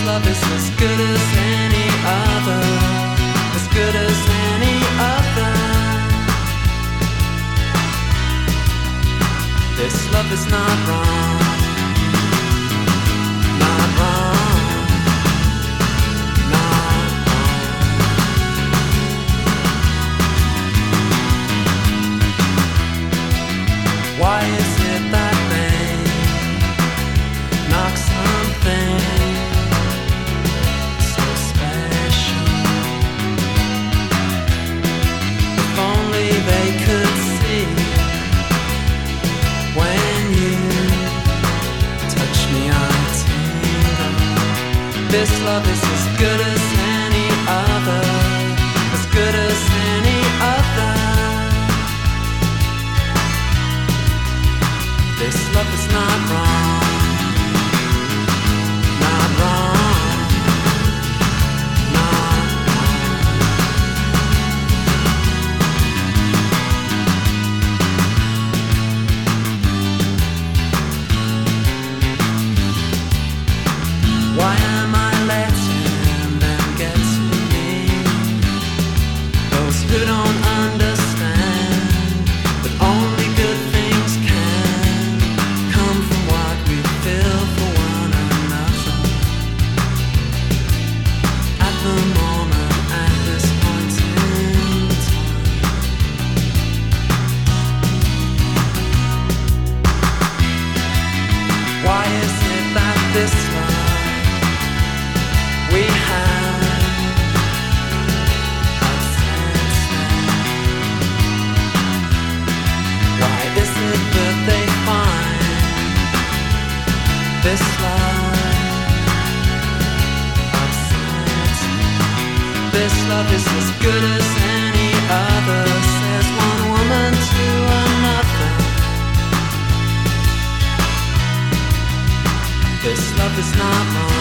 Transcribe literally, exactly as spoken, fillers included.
love is as good as any other, as good as any other. This love is not wrong, not wrong, not wrong. Why is it that they knock something so special? If only they could see when you touch me, I tingle. This love is as good as any other, as good as any other. This love is not wrong, not wrong, not wrong. Why am I letting them get to me? Those who don't understand that only good things can come from what we feel for one another. At the moment, at this point in time, why is it that this love we have upsets them? Why is it that they find this love upsets them? This love is as good as any other, says one woman to another. This love is not wrong.